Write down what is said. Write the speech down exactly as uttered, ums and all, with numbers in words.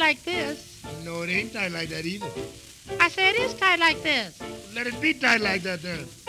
like this. No, it ain't tied like that either. I said it is tied like this. Let it be tied like that then.